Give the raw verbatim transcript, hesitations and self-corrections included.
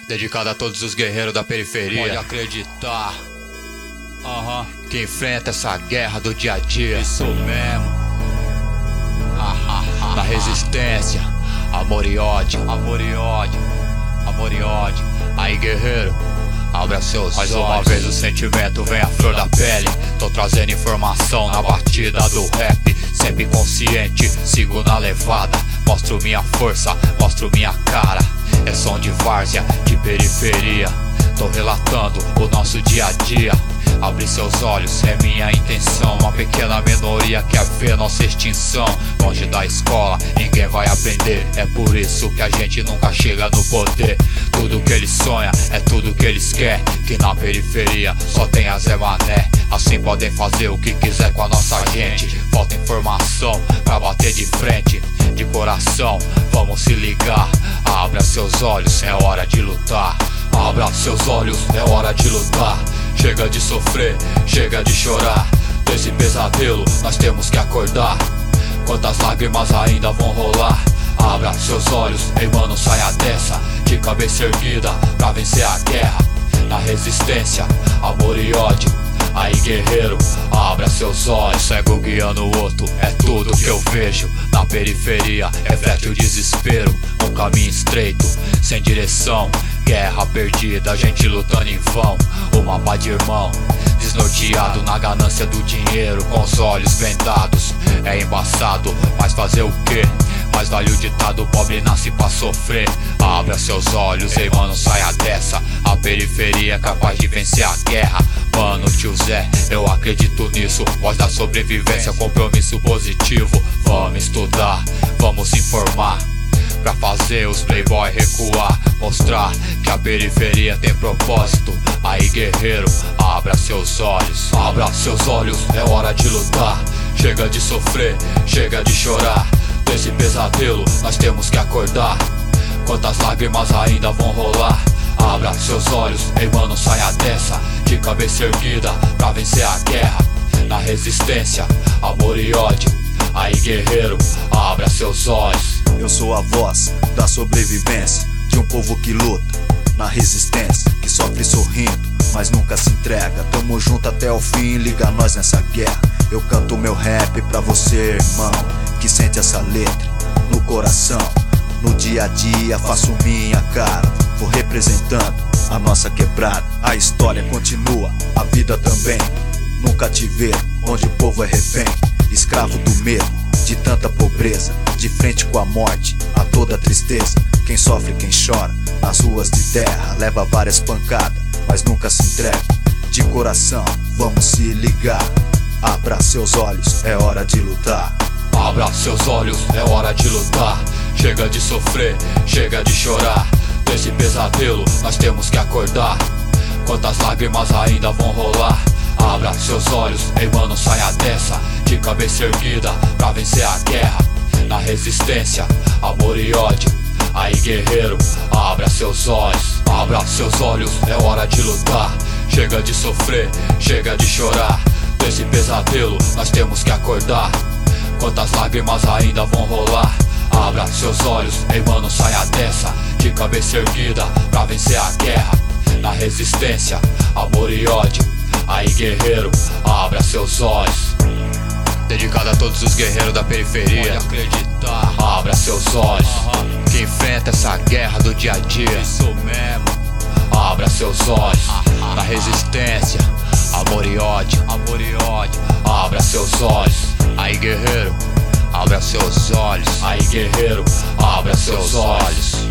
Dedicado a todos os guerreiros da periferia. Pode acreditar, Aham. Uhum. Que enfrenta essa guerra do dia a dia. Isso mesmo. Na resistência, amor e ódio, amor e ódio, amor e ódio. Aí, guerreiro, abra seus Mais olhos. uma vez o sentimento vem à flor da pele. Tô trazendo informação na batida do rap. Sempre consciente, sigo na levada. Mostro minha força, mostro minha cara. É som de várzea, de periferia. Tô relatando o nosso dia a dia. Abre seus olhos, é minha intenção. Uma pequena minoria quer ver nossa extinção. Longe da escola, ninguém vai aprender. É por isso que a gente nunca chega no poder. Tudo que eles sonham é tudo que eles querem. Que na periferia só tem a Zé Mané. Assim podem fazer o que quiser com a nossa gente. Falta informação pra bater de frente. De coração, vamos se ligar. Abra seus olhos, é hora de lutar. Abra seus olhos, é hora de lutar. Chega de sofrer, chega de chorar. Desse pesadelo nós temos que acordar. Quantas lágrimas ainda vão rolar? Abra seus olhos, ei mano, saia dessa. De cabeça erguida pra vencer a guerra. Na resistência, amor e ódio. Aí, guerreiro, abra seus olhos. Cego guiando o outro, é tudo que eu vejo. Na periferia, reflete o desespero. Um caminho estreito, sem direção. Guerra perdida, gente lutando em vão. O mapa de irmão, desnorteado na ganância do dinheiro. Com os olhos vendados, é embaçado, mas fazer o quê? Mas vale o ditado, pobre nasce pra sofrer. Abra seus olhos, ei mano, saia dessa. A periferia é capaz de vencer a guerra. Mano, tio Zé, eu acredito nisso. Voz da sobrevivência, compromisso positivo. Vamos estudar, vamos informar. Pra fazer os playboy recuar. Mostrar que a periferia tem propósito. Aí, guerreiro, abra seus olhos. Abra seus olhos, é hora de lutar. Chega de sofrer, chega de chorar. Desse pesadelo nós temos que acordar. Quantas lágrimas ainda vão rolar? Abra seus olhos, ei mano, saia dessa. De cabeça erguida pra vencer a guerra. Na resistência, amor e ódio. Aí, guerreiro, abra seus olhos. Eu sou a voz da sobrevivência de um povo que luta na resistência, que sofre sorrindo, mas nunca se entrega. Tamo junto até o fim, liga nós nessa guerra. Eu canto meu rap pra você, irmão, que sente essa letra no coração. No dia a dia faço minha cara, vou representando a nossa quebrada. A história continua, a vida também. Num cativeiro onde o povo é refém, escravo do medo, de tanta pobreza, de frente com a morte, a toda tristeza. Quem sofre, quem chora, nas ruas de terra, leva várias pancadas, mas nunca se entrega. De coração, vamos se ligar. Abra seus olhos, é hora de lutar. Abra seus olhos, é hora de lutar. Chega de sofrer, chega de chorar. Desse pesadelo nós temos que acordar. Quantas lágrimas ainda vão rolar? Abra seus olhos, ei mano, saia dessa. De cabeça erguida pra vencer a guerra. Na resistência, amor e ódio. Aí, guerreiro, abra seus olhos. Abra seus olhos, é hora de lutar. Chega de sofrer, chega de chorar. Desse pesadelo nós temos que acordar. Quantas lágrimas ainda vão rolar? Abra seus olhos, ei mano, saia dessa. De cabeça erguida pra vencer a guerra. Na resistência, amor e ódio. Aí, guerreiro, abra seus olhos. Dedicado a todos os guerreiros da periferia. Pode acreditar, abra seus olhos. Uhum. Que enfrenta essa guerra do dia a dia. Isso mesmo. Abra seus olhos. Na resistência, amor e ódio. Amor e ódio. Abra seus olhos. Aí, guerreiro, abra seus olhos. Aí, guerreiro, abra seus olhos.